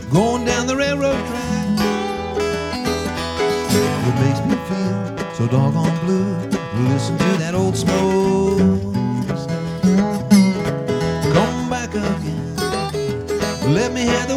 going down the railroad track. It makes me feel so doggone blue to listen to that old smokestack. Come back again, let me hear the